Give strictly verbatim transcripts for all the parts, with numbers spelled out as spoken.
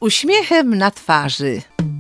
uśmiechem na twarzy.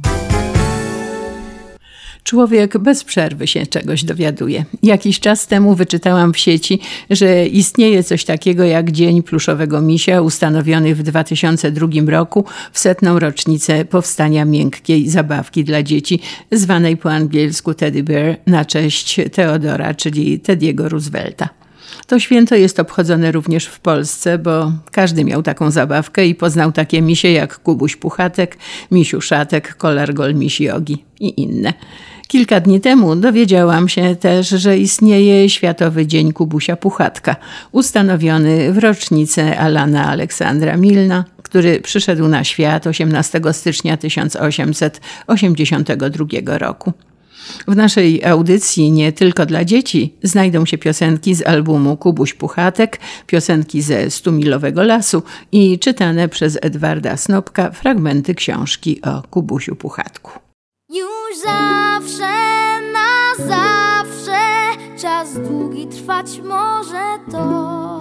Człowiek bez przerwy się czegoś dowiaduje. Jakiś czas temu wyczytałam w sieci, że istnieje coś takiego jak Dzień Pluszowego Misia, ustanowiony w dwa tysiące drugim roku w setną rocznicę powstania miękkiej zabawki dla dzieci, zwanej po angielsku Teddy Bear na cześć Teodora, czyli Teddy'ego Roosevelta. To święto jest obchodzone również w Polsce, bo każdy miał taką zabawkę i poznał takie misie jak Kubuś Puchatek, Misiu Szatek, Kolargol Misi Ogi i inne. Kilka dni temu dowiedziałam się też, że istnieje Światowy Dzień Kubusia Puchatka, ustanowiony w rocznicę Alana Aleksandra Milna, który przyszedł na świat osiemnastego stycznia tysiąc osiemset osiemdziesiątego drugiego roku. W naszej audycji nie tylko dla dzieci znajdą się piosenki z albumu Kubuś Puchatek, piosenki ze Stumilowego Lasu i czytane przez Edwarda Snopka fragmenty książki o Kubusiu Puchatku. Już zawsze, na zawsze, czas długi trwać może to.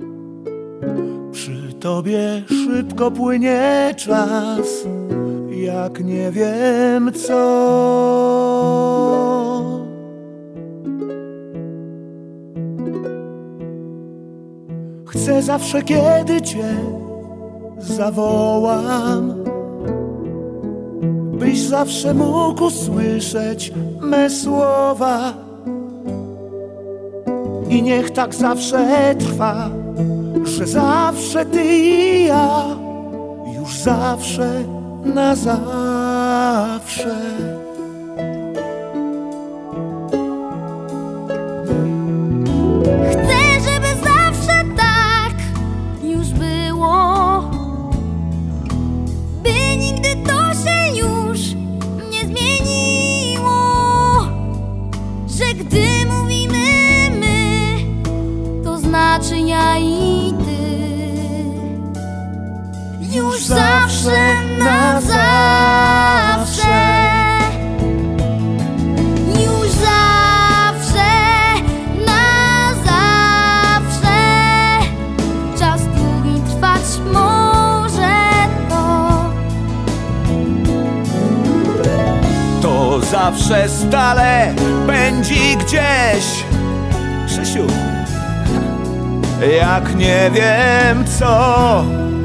Przy tobie szybko płynie czas, jak nie wiem co. Chcę zawsze, kiedy cię zawołam, byś zawsze mógł usłyszeć me słowa. I niech tak zawsze trwa, że zawsze ty i ja, już zawsze, na zawsze. Chcę, żeby zawsze tak już było, by nigdy to się już nie zmieniło, że gdy mówimy my, to znaczy ja i ty. Już zawsze, na zawsze. Już zawsze, na zawsze. Czas długi trwać może to. To zawsze stale pędzi gdzieś, Krzysiu, jak nie wiem co.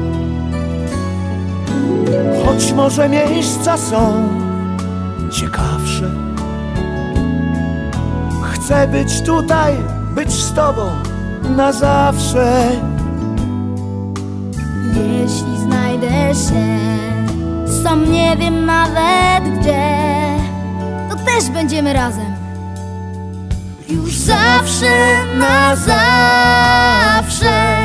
Choć może miejsca są ciekawsze, chcę być tutaj, być z tobą na zawsze. Jeśli znajdę się sam nie wiem nawet gdzie, to też będziemy razem. Już zawsze, na zawsze.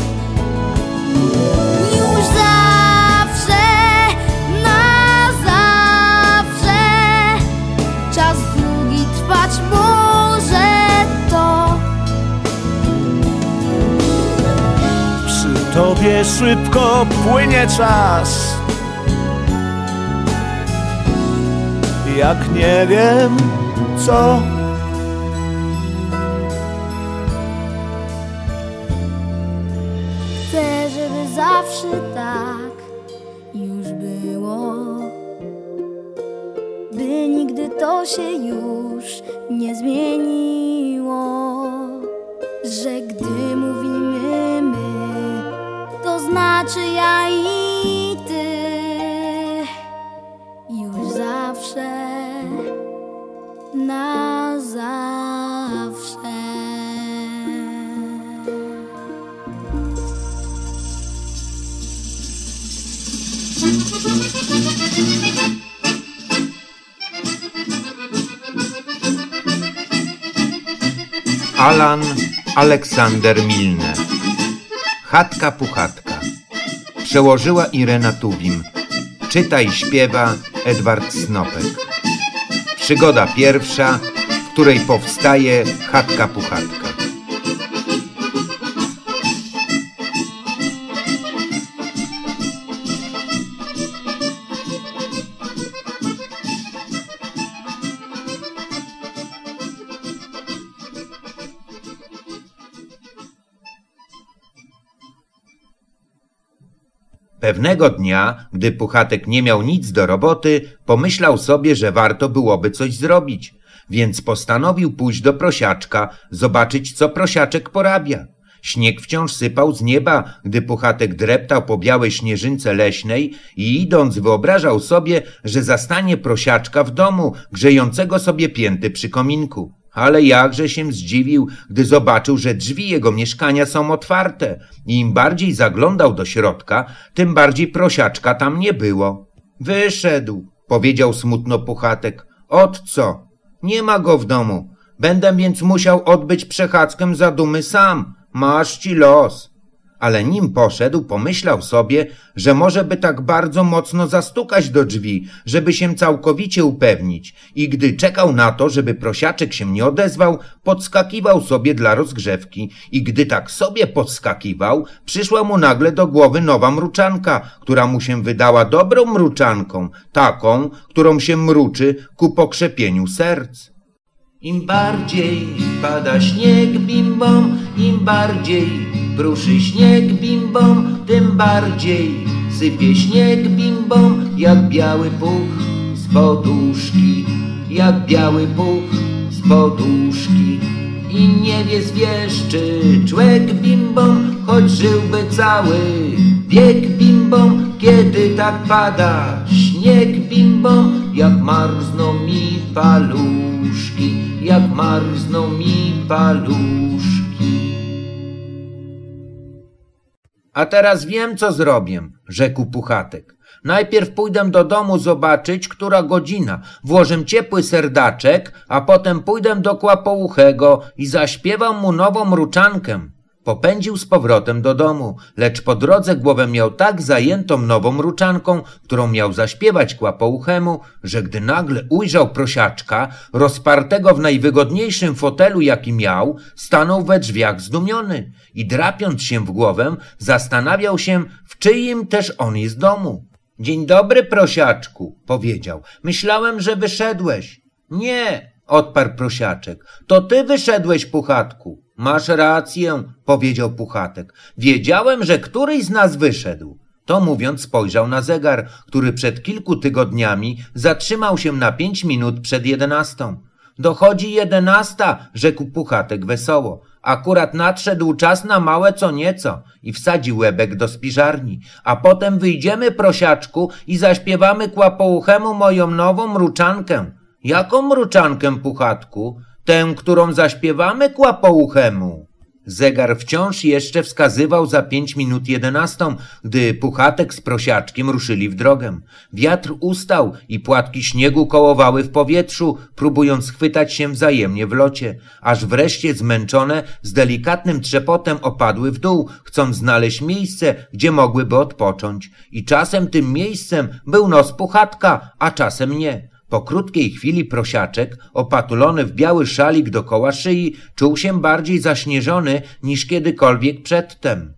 Już zawsze, na zawsze. Czas długi trwać może to. Przy tobie szybko płynie czas, jak nie wiem co. Chcę, żeby zawsze tak już było, by nigdy to się już nie zmieniło, że gdy mówimy my, to znaczy ja i ty. Już zawsze, na zawsze. Alan Aleksander Milne. Chatka Puchatka. Przełożyła Irena Tuwim. Czyta i śpiewa Edward Snopek. Przygoda pierwsza, w której powstaje Chatka Puchatka. Pewnego dnia, gdy Puchatek nie miał nic do roboty, pomyślał sobie, że warto byłoby coś zrobić, więc postanowił pójść do Prosiaczka, zobaczyć, co Prosiaczek porabia. Śnieg wciąż sypał z nieba, gdy Puchatek dreptał po białej śnieżynce leśnej i idąc wyobrażał sobie, że zastanie Prosiaczka w domu, grzejącego sobie pięty przy kominku. Ale jakże się zdziwił, gdy zobaczył, że drzwi jego mieszkania są otwarte i im bardziej zaglądał do środka, tym bardziej Prosiaczka tam nie było. Wyszedł, powiedział smutno Puchatek. Ot co? Nie ma go w domu. Będę więc musiał odbyć przechadzkę za dumy sam. Masz ci los. Ale nim poszedł, pomyślał sobie, że może by tak bardzo mocno zastukać do drzwi, żeby się całkowicie upewnić. I gdy czekał na to, żeby Prosiaczek się nie odezwał, podskakiwał sobie dla rozgrzewki. I gdy tak sobie podskakiwał, przyszła mu nagle do głowy nowa mruczanka, która mu się wydała dobrą mruczanką, taką, którą się mruczy ku pokrzepieniu serc. Im bardziej pada śnieg bim-bom, im bardziej pruszy śnieg bim-bom, tym bardziej sypie śnieg bim-bom, jak biały puch z poduszki, jak biały puch z poduszki. I nie wie zwieszczy człek bim-bom, choć żyłby cały wiek bim-bom, kiedy tak pada śnieg bim-bom, jak marzną mi paluszki, jak marzną mi paluszki. A teraz wiem, co zrobię, rzekł Puchatek. Najpierw pójdę do domu zobaczyć, która godzina. Włożę ciepły serdaczek, a potem pójdę do Kłapouchego i zaśpiewam mu nową mruczankę. Popędził z powrotem do domu, lecz po drodze głowę miał tak zajętą nową mruczanką, którą miał zaśpiewać Kłapouchemu, że gdy nagle ujrzał Prosiaczka, rozpartego w najwygodniejszym fotelu, jaki miał, stanął we drzwiach zdumiony i drapiąc się w głowę, zastanawiał się, w czyim też on jest domu. Dzień dobry, Prosiaczku, powiedział. Myślałem, że wyszedłeś. Nie, odparł Prosiaczek. To ty wyszedłeś, Puchatku. Masz rację, powiedział Puchatek. Wiedziałem, że któryś z nas wyszedł. To mówiąc spojrzał na zegar, który przed kilku tygodniami zatrzymał się na pięć minut przed jedenastą. Dochodzi jedenasta, rzekł Puchatek wesoło. Akurat nadszedł czas na małe co nieco i wsadził łebek do spiżarni. A potem wyjdziemy, Prosiaczku, i zaśpiewamy Kłapouchemu moją nową mruczankę. Jaką mruczankę, Puchatku? Tę, którą zaśpiewamy Kłapouchemu. Zegar wciąż jeszcze wskazywał za pięć minut jedenastą, gdy Puchatek z Prosiaczkiem ruszyli w drogę. Wiatr ustał i płatki śniegu kołowały w powietrzu, próbując chwytać się wzajemnie w locie, aż wreszcie zmęczone z delikatnym trzepotem opadły w dół, chcąc znaleźć miejsce, gdzie mogłyby odpocząć. I czasem tym miejscem był nos Puchatka, a czasem nie. Po krótkiej chwili Prosiaczek, opatulony w biały szalik dokoła szyi, czuł się bardziej zaśnieżony niż kiedykolwiek przedtem.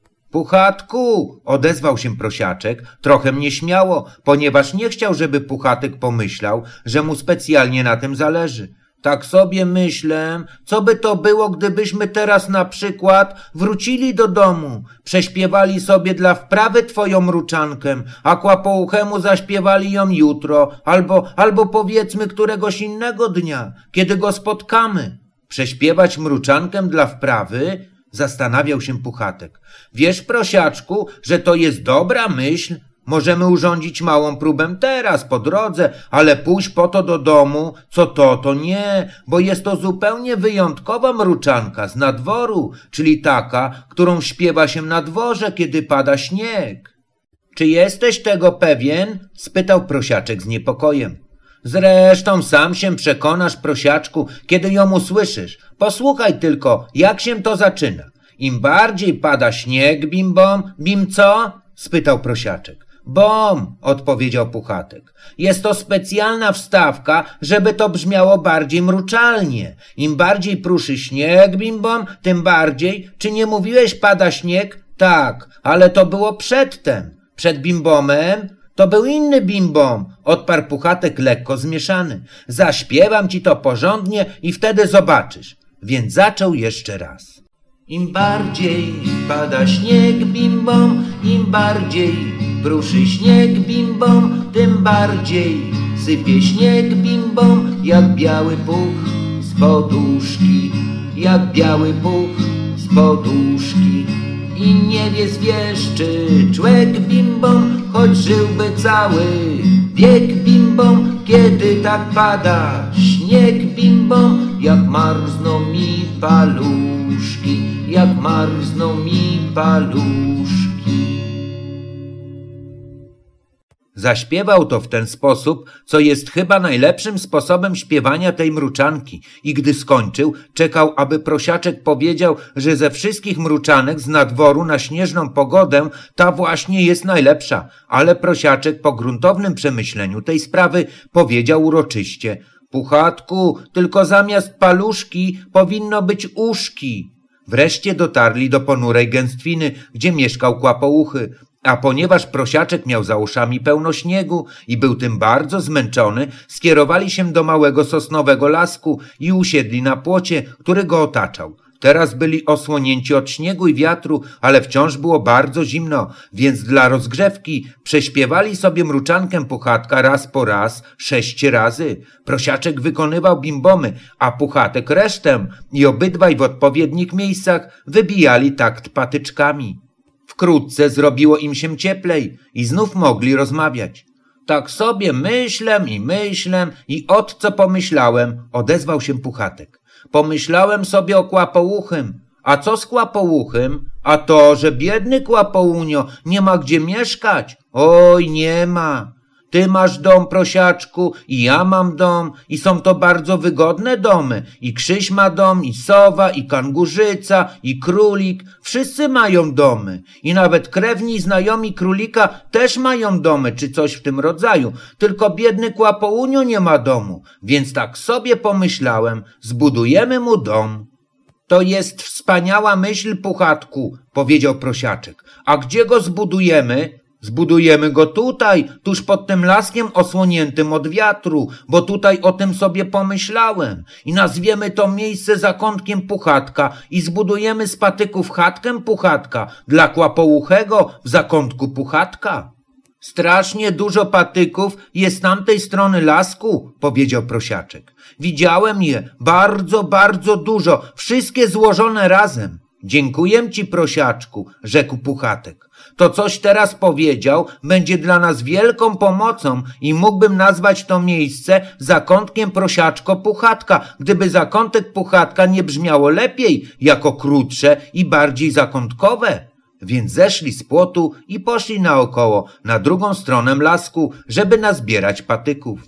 Puchatku, odezwał się Prosiaczek, trochę nieśmiało, ponieważ nie chciał, żeby Puchatek pomyślał, że mu specjalnie na tym zależy. Tak sobie myślę, co by to było, gdybyśmy teraz na przykład wrócili do domu, prześpiewali sobie dla wprawy twoją mruczankę, a Kłapouchemu zaśpiewali ją jutro, albo, albo powiedzmy któregoś innego dnia, kiedy go spotkamy. Prześpiewać mruczankę dla wprawy? Zastanawiał się Puchatek. Wiesz, Prosiaczku, że to jest dobra myśl? Możemy urządzić małą próbę teraz, po drodze, ale pójść po to do domu, co to, to nie, bo jest to zupełnie wyjątkowa mruczanka z nadworu, czyli taka, którą śpiewa się na dworze, kiedy pada śnieg. Czy jesteś tego pewien? Spytał Prosiaczek z niepokojem. Zresztą sam się przekonasz, Prosiaczku, kiedy ją usłyszysz. Posłuchaj tylko, jak się to zaczyna. Im bardziej pada śnieg, bim-bom, bim co? Spytał Prosiaczek. Bom, odpowiedział Puchatek. Jest to specjalna wstawka, żeby to brzmiało bardziej mruczalnie. Im bardziej pruszy śnieg, bim-bom, tym bardziej. Czy nie mówiłeś pada śnieg? Tak, ale to było przedtem. Przed bim-bomem? To był inny bim-bom, odparł Puchatek lekko zmieszany. Zaśpiewam ci to porządnie i wtedy zobaczysz. Więc zaczął jeszcze raz. Im bardziej pada śnieg, bim-bom, im bardziej Pruszy śnieg bimbom, tym bardziej sypie śnieg bimbom, jak biały puch z poduszki, jak biały puch z poduszki. I nie wie zwieszczy człek bimbom, choć żyłby cały wiek bimbom, kiedy tak pada śnieg bimbom, jak marzną mi paluszki, jak marzną mi paluszki. Zaśpiewał to w ten sposób, co jest chyba najlepszym sposobem śpiewania tej mruczanki. I gdy skończył, czekał, aby prosiaczek powiedział, że ze wszystkich mruczanek z nadworu na śnieżną pogodę ta właśnie jest najlepsza. Ale prosiaczek po gruntownym przemyśleniu tej sprawy powiedział uroczyście: Puchatku, tylko zamiast paluszki powinno być uszki. Wreszcie dotarli do ponurej gęstwiny, gdzie mieszkał Kłapouchy. A ponieważ prosiaczek miał za uszami pełno śniegu i był tym bardzo zmęczony, skierowali się do małego sosnowego lasku i usiedli na płocie, który go otaczał. Teraz byli osłonięci od śniegu i wiatru, ale wciąż było bardzo zimno, więc dla rozgrzewki prześpiewali sobie mruczankę Puchatka raz po raz, sześć razy. Prosiaczek wykonywał bimbomy, a Puchatek resztę i obydwaj w odpowiednich miejscach wybijali takt patyczkami. Wkrótce zrobiło im się cieplej i znów mogli rozmawiać. Tak sobie myślę i myślę i ot co pomyślałem, odezwał się Puchatek. Pomyślałem sobie o Kłapouchym. A co z Kłapouchym? A to, że biedny Kłapounio nie ma gdzie mieszkać. Oj, nie ma. Ty masz dom, prosiaczku, i ja mam dom, i są to bardzo wygodne domy. I Krzyś ma dom, i sowa, i kangurzyca, i królik. Wszyscy mają domy. I nawet krewni znajomi królika też mają domy, czy coś w tym rodzaju. Tylko biedny Kłapounio nie ma domu. Więc tak sobie pomyślałem, zbudujemy mu dom. To jest wspaniała myśl, Puchatku, powiedział prosiaczek. A gdzie go zbudujemy? Zbudujemy go tutaj, tuż pod tym laskiem osłoniętym od wiatru, bo tutaj o tym sobie pomyślałem. I nazwiemy to miejsce zakątkiem Puchatka i zbudujemy z patyków chatkę Puchatka dla Kłapouchego w zakątku Puchatka. Strasznie dużo patyków jest z tamtej strony lasku, powiedział prosiaczek. Widziałem je, bardzo, bardzo dużo, wszystkie złożone razem. Dziękuję ci, prosiaczku, rzekł Puchatek. To coś teraz powiedział będzie dla nas wielką pomocą i mógłbym nazwać to miejsce zakątkiem prosiaczko Puchatka, gdyby zakątek Puchatka nie brzmiało lepiej, jako krótsze i bardziej zakątkowe. Więc zeszli z płotu i poszli naokoło, na drugą stronę lasku, żeby nazbierać patyków.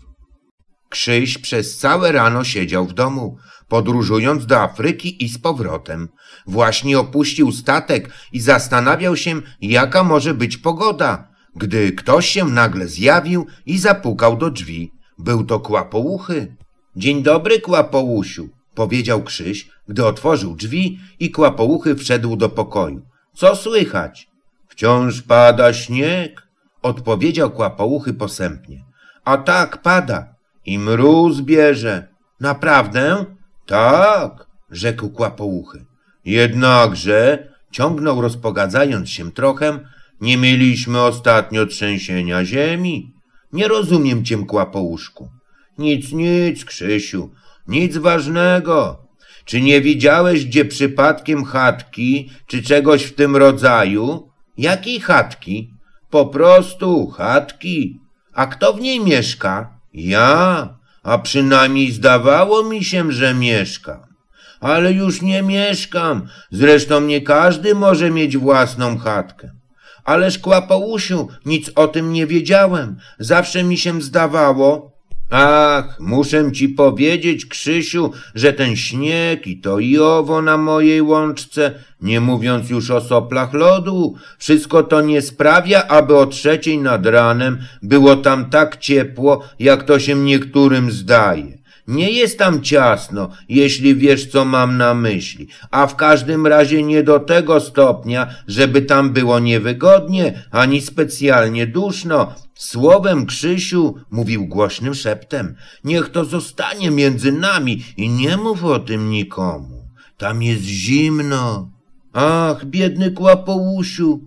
Krzyś przez całe rano siedział w domu, podróżując do Afryki i z powrotem. Właśnie opuścił statek i zastanawiał się, jaka może być pogoda, gdy ktoś się nagle zjawił i zapukał do drzwi. Był to Kłapouchy. Dzień dobry, Kłapousiu, powiedział Krzyś, gdy otworzył drzwi i Kłapouchy wszedł do pokoju. Co słychać? Wciąż pada śnieg, odpowiedział Kłapouchy posępnie. A tak, pada i mróz bierze. Naprawdę? Tak, rzekł Kłapouchy. Jednakże, ciągnął rozpogadzając się trochę, nie mieliśmy ostatnio trzęsienia ziemi. Nie rozumiem cię, Kłapouszku. Nic, nic, Krzysiu, nic ważnego. Czy nie widziałeś gdzie przypadkiem chatki, czy czegoś w tym rodzaju? Jakiej chatki? Po prostu chatki. A kto w niej mieszka? Ja, a przynajmniej zdawało mi się, że mieszkam. Ale już nie mieszkam, zresztą nie każdy może mieć własną chatkę. Ależ, Kłapousiu, nic o tym nie wiedziałem, zawsze mi się zdawało. Ach, muszę ci powiedzieć, Krzysiu, że ten śnieg i to i owo na mojej łączce, nie mówiąc już o soplach lodu, wszystko to nie sprawia, aby o trzeciej nad ranem było tam tak ciepło, jak to się niektórym zdaje. Nie jest tam ciasno, jeśli wiesz, co mam na myśli, a w każdym razie nie do tego stopnia, żeby tam było niewygodnie, ani specjalnie duszno. Słowem, Krzysiu, mówił głośnym szeptem, niech to zostanie między nami i nie mów o tym nikomu. Tam jest zimno. Ach, biedny Kłapousiu,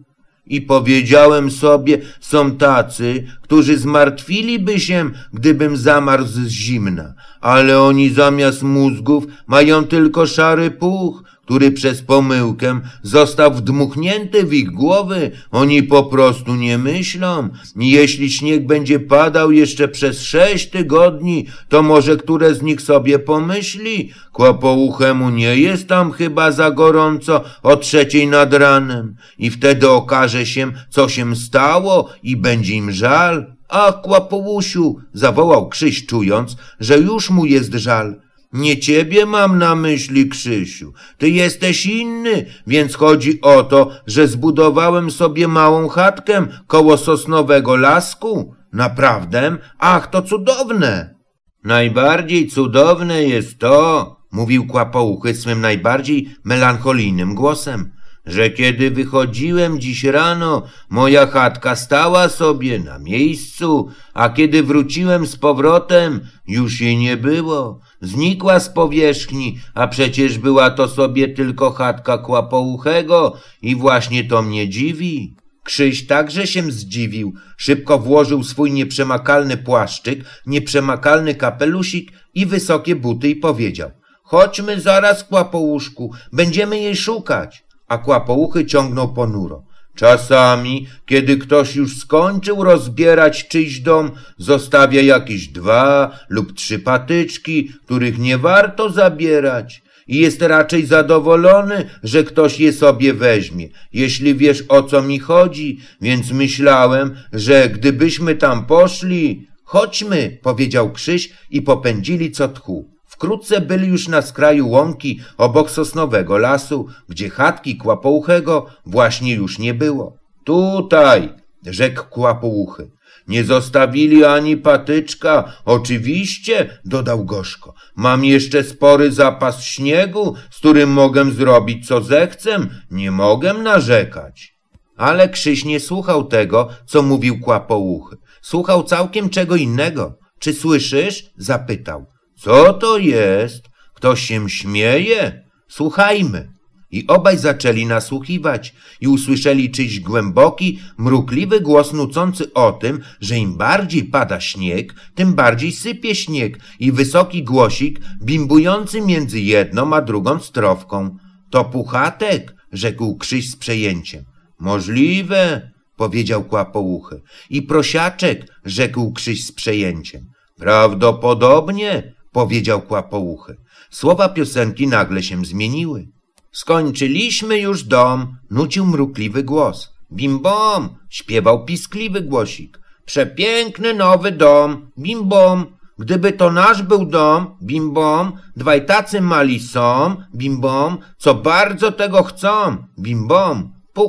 I powiedziałem sobie, są tacy, którzy zmartwiliby się, gdybym zamarzł z zimna, ale oni zamiast mózgów mają tylko szary puch, który przez pomyłkę został wdmuchnięty w ich głowy. Oni po prostu nie myślą. I jeśli śnieg będzie padał jeszcze przez sześć tygodni, to może które z nich sobie pomyśli: Kłapouchemu nie jest tam chyba za gorąco o trzeciej nad ranem. I wtedy okaże się, co się stało i będzie im żal. Ach, Kłapousiu, zawołał Krzyś, czując, że już mu jest żal. Nie ciebie mam na myśli, Krzysiu. Ty jesteś inny, więc chodzi o to, że zbudowałem sobie małą chatkę koło sosnowego lasku. Naprawdę? Ach, to cudowne. Najbardziej cudowne jest to, mówił Kłapouchy swym najbardziej melancholijnym głosem, że kiedy wychodziłem dziś rano, moja chatka stała sobie na miejscu, a kiedy wróciłem z powrotem, już jej nie było. Znikła z powierzchni, a przecież była to sobie tylko chatka Kłapouchego i właśnie to mnie dziwi. Krzyś także się zdziwił. Szybko włożył swój nieprzemakalny płaszczyk, nieprzemakalny kapelusik i wysokie buty i powiedział: chodźmy zaraz, Kłapouszku, będziemy jej szukać. A Kłapouchy ciągnął ponuro. Czasami, kiedy ktoś już skończył rozbierać czyjś dom, zostawia jakieś dwa lub trzy patyczki, których nie warto zabierać. I jest raczej zadowolony, że ktoś je sobie weźmie, jeśli wiesz, o co mi chodzi. Więc myślałem, że gdybyśmy tam poszli... Chodźmy, powiedział Krzyś i popędzili co tchu. Wkrótce byli już na skraju łąki obok sosnowego lasu, gdzie chatki Kłapouchego właśnie już nie było. Tutaj, rzekł Kłapouchy. Nie zostawili ani patyczka. Oczywiście, dodał gorzko. Mam jeszcze spory zapas śniegu, z którym mogę zrobić co zechcę. Nie mogę narzekać. Ale Krzyś nie słuchał tego, co mówił Kłapouchy. Słuchał całkiem czego innego. Czy słyszysz? Zapytał. Co to jest? Ktoś się śmieje? Słuchajmy. I obaj zaczęli nasłuchiwać i usłyszeli czyjś głęboki, mrukliwy głos nucący o tym, że im bardziej pada śnieg, tym bardziej sypie śnieg, i wysoki głosik bimbujący między jedną a drugą strofką. To Puchatek, rzekł Krzyś z przejęciem. Możliwe, powiedział Kłapouchy. I Prosiaczek, rzekł Krzyś z przejęciem. Prawdopodobnie, powiedział Kłapouchy. Słowa piosenki nagle się zmieniły. Skończyliśmy już dom, nucił mrukliwy głos. Bim bom, śpiewał piskliwy głosik. Przepiękny nowy dom, bim bom. Gdyby to nasz był dom, bim bom, dwaj tacy mali są, bim bom, co bardzo tego chcą, bim bom.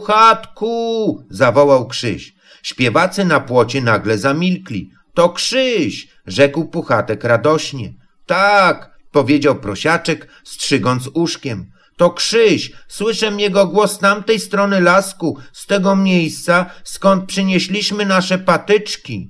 Puchatku, zawołał Krzyś. Śpiewacy na płocie nagle zamilkli. To Krzyś, rzekł Puchatek radośnie. Tak, powiedział Prosiaczek, strzygąc uszkiem. To Krzyś, słyszę jego głos z tamtej strony lasku, z tego miejsca, skąd przynieśliśmy nasze patyczki.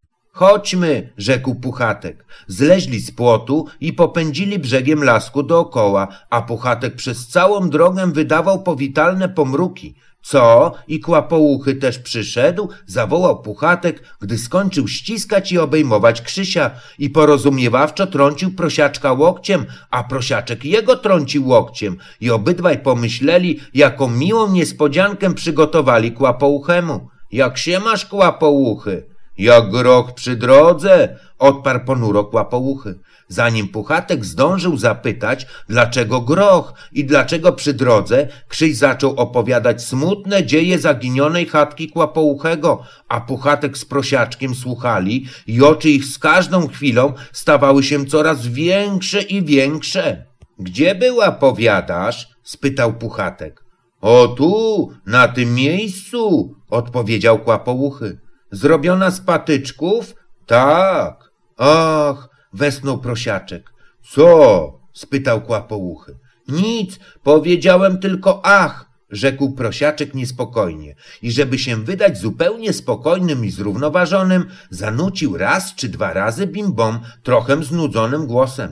Chodźmy, rzekł Puchatek. Zleźli z płotu i popędzili brzegiem lasku dookoła, a Puchatek przez całą drogę wydawał powitalne pomruki. Co? I Kłapouchy też przyszedł? Zawołał Puchatek, gdy skończył ściskać i obejmować Krzysia, i porozumiewawczo trącił Prosiaczka łokciem, a Prosiaczek jego trącił łokciem, i obydwaj pomyśleli, jaką miłą niespodziankę przygotowali Kłapouchemu. Jak się masz, Kłapouchy? Jak groch przy drodze, odparł ponuro Kłapouchy. Zanim Puchatek zdążył zapytać, dlaczego groch i dlaczego przy drodze, Krzyś zaczął opowiadać smutne dzieje zaginionej chatki Kłapouchego, a Puchatek z Prosiaczkiem słuchali i oczy ich z każdą chwilą stawały się coraz większe i większe. Gdzie była, powiadasz? Spytał Puchatek. O tu, na tym miejscu, odpowiedział Kłapouchy. Zrobiona z patyczków? Tak. Ach, westchnął Prosiaczek. Co? Spytał Kłapouchy. Nic, powiedziałem tylko ach, rzekł Prosiaczek niespokojnie i żeby się wydać zupełnie spokojnym i zrównoważonym, zanucił raz czy dwa razy bim bom trochę znudzonym głosem.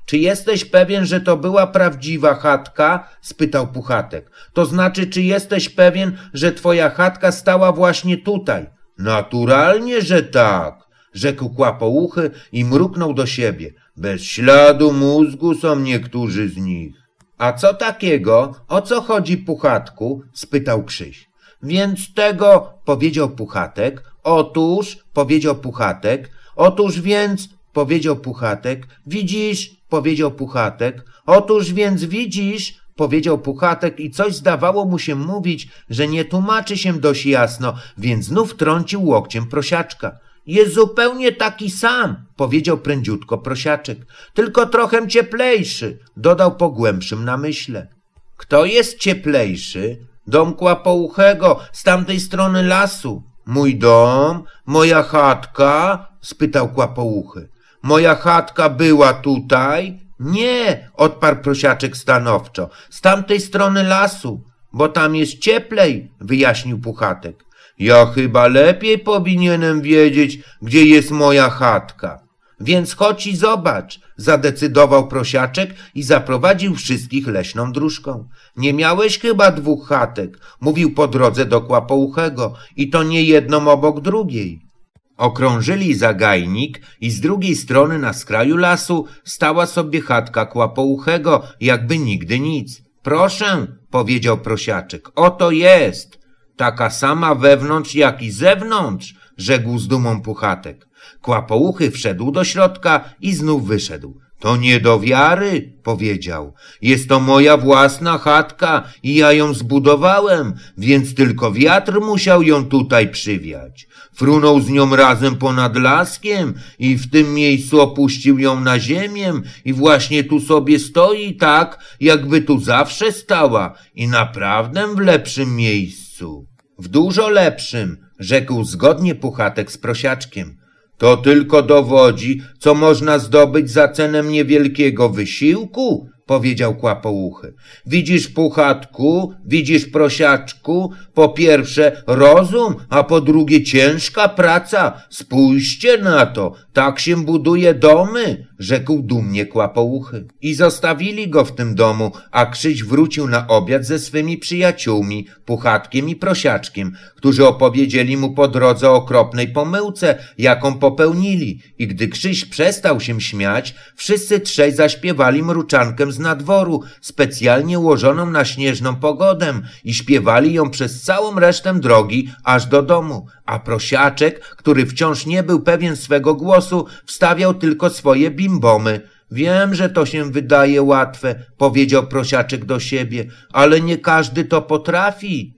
Czy jesteś pewien, że to była prawdziwa chatka? Spytał Puchatek. To znaczy, czy jesteś pewien, że twoja chatka stała właśnie tutaj? Naturalnie, że tak, rzekł Kłapouchy i mruknął do siebie. Bez śladu mózgu są niektórzy z nich. A co takiego? O co chodzi, Puchatku? Spytał Krzyś. Więc tego, powiedział Puchatek. Otóż, powiedział Puchatek. Otóż więc, powiedział Puchatek. Widzisz, powiedział Puchatek. Otóż więc widzisz, powiedział Puchatek i coś zdawało mu się mówić, że nie tłumaczy się dość jasno, więc znów trącił łokciem Prosiaczka. Jest zupełnie taki sam, powiedział prędziutko Prosiaczek. Tylko trochę cieplejszy, dodał po głębszym namyśle. Kto jest cieplejszy? Dom Kłapouchego z tamtej strony lasu. Mój dom? Moja chatka? Spytał Kłapouchy. Moja chatka była tutaj? Nie, odparł Prosiaczek stanowczo. Z tamtej strony lasu, bo tam jest cieplej, wyjaśnił Puchatek. Ja chyba lepiej powinienem wiedzieć, gdzie jest moja chatka. Więc chodź i zobacz, zadecydował Prosiaczek i zaprowadził wszystkich leśną dróżką. Nie miałeś chyba dwóch chatek, mówił po drodze do Kłapouchego i to nie jedną obok drugiej. Okrążyli zagajnik i z drugiej strony na skraju lasu stała sobie chatka Kłapouchego, jakby nigdy nic. Proszę, powiedział Prosiaczek, oto jest. Taka sama wewnątrz, jak i zewnątrz, rzekł z dumą Puchatek. Kłapouchy wszedł do środka i znów wyszedł. To nie do wiary, powiedział. Jest to moja własna chatka i ja ją zbudowałem, więc tylko wiatr musiał ją tutaj przywiać. Frunął z nią razem ponad laskiem i w tym miejscu opuścił ją na ziemię i właśnie tu sobie stoi tak, jakby tu zawsze stała i naprawdę w lepszym miejscu. W dużo lepszym, rzekł zgodnie Puchatek z Prosiaczkiem. To tylko dowodzi, co można zdobyć za cenę niewielkiego wysiłku, powiedział Kłapouchy. Widzisz, Puchatku, widzisz, Prosiaczku, po pierwsze rozum, a po drugie ciężka praca. Spójrzcie na to, tak się buduje domy, rzekł dumnie Kłapouchy. I zostawili go w tym domu, a Krzyś wrócił na obiad ze swymi przyjaciółmi, Puchatkiem i Prosiaczkiem, którzy opowiedzieli mu po drodze o okropnej pomyłce, jaką popełnili. I gdy Krzyś przestał się śmiać, wszyscy trzej zaśpiewali mruczankę z nadworu, specjalnie ułożoną na śnieżną pogodę i śpiewali ją przez całą resztę drogi aż do domu, a Prosiaczek, który wciąż nie był pewien swego głosu, wstawiał tylko swoje bimbomy. Wiem, że to się wydaje łatwe, powiedział Prosiaczek do siebie, ale nie każdy to potrafi.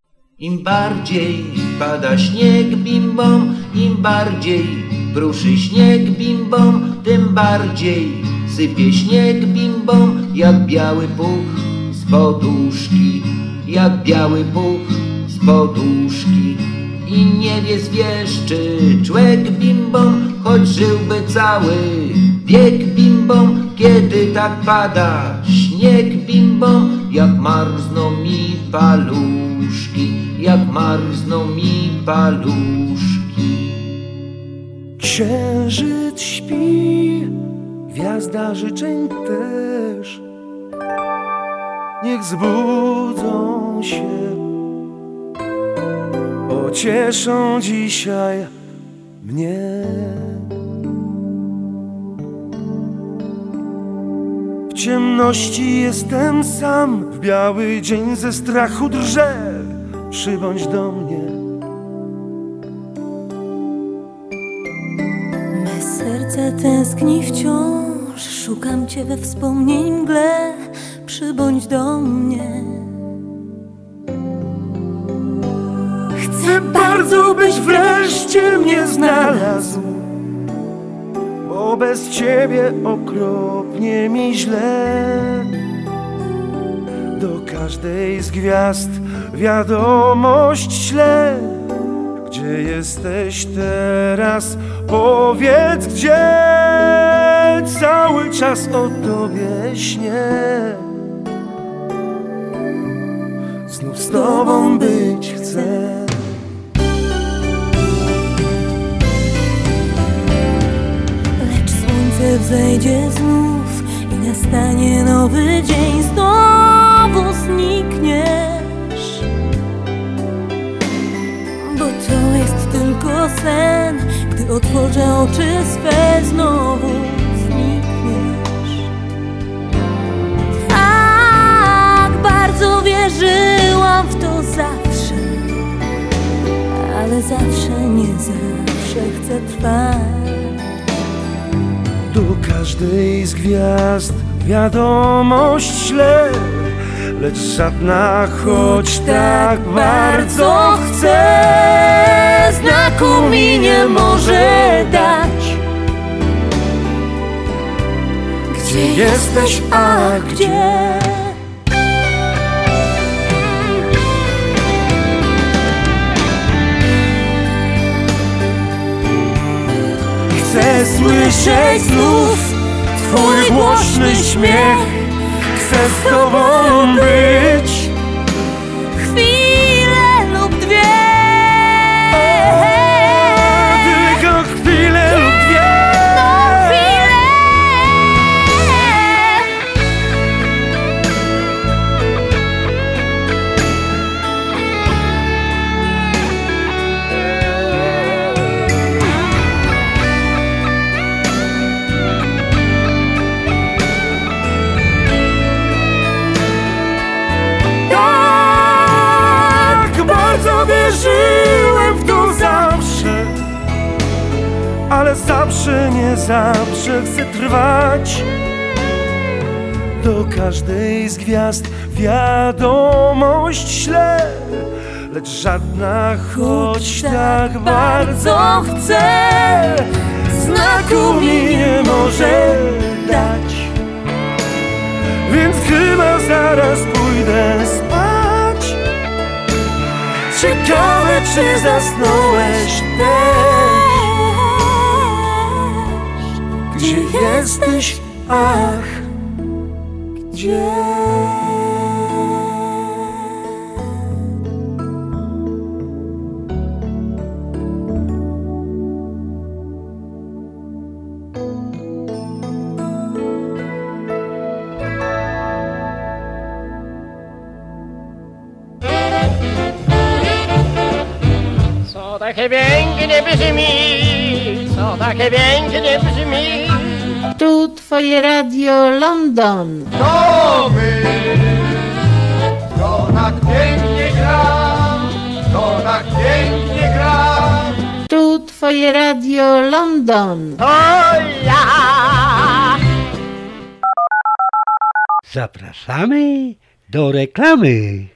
Im bardziej pada śnieg bimbom, im bardziej pruszy śnieg bimbom, tym bardziej sypie śnieg bimbom, jak biały puch z poduszki, jak biały puch z poduszki. I nie wie zwieszczy człek bimbom, choć żyłby cały wiek bimbom, kiedy tak pada śnieg bimbom, jak marzną mi paluszki, jak marzną mi paluszki. Księżyc śpi, gwiazda życzeń też, niech zbudzą się, pocieszą dzisiaj mnie. W ciemności jestem sam, w biały dzień ze strachu drżę, przybądź do mnie. Me serce tęskni wciąż, szukam cię we wspomnień mgle, przybądź do mnie. Chcę bardzo, byś wreszcie mnie znalazł, bo bez ciebie okropnie mi źle. Do każdej z gwiazd wiadomość ślę. Gdzie jesteś teraz? Powiedz gdzie. Cały czas o tobie śnię. Znów z tobą być chcę. Lecz słońce wzejdzie znów Nastanie nowy dzień, znowu znikniesz, bo to jest tylko sen. Gdy otworzę oczy swe, znowu znikniesz. Tak bardzo wierzyłam w to zawsze, ale zawsze nie zawsze chcę trwać. Do każdej z gwiazd wiadomość ślę, lecz żadna, choć tak bardzo chce, znaku mi nie może dać. Gdzie jesteś, a gdzie? Chcę słyszeć znów twój głośny śmiech, chcę z tobą być chwilę lub dwie. tylko chwilę lub dwie. No chwilę. Wierzyłem w to zawsze, ale zawsze nie zawsze chcę trwać. Do każdej z gwiazd wiadomość ślę, lecz żadna, choć tak bardzo chce, znaku mi nie może dać. Więc chyba zaraz pójdę spać. Ciekawe, czy zasnąłeś też? Gdzie jesteś, ach, gdzie? Co takie pięknie brzmi, co takie pięknie brzmi. Tu twoje radio London. To my, to tak pięknie gra, to tak pięknie gra. Tu twoje radio London. To ja. Zapraszamy do reklamy.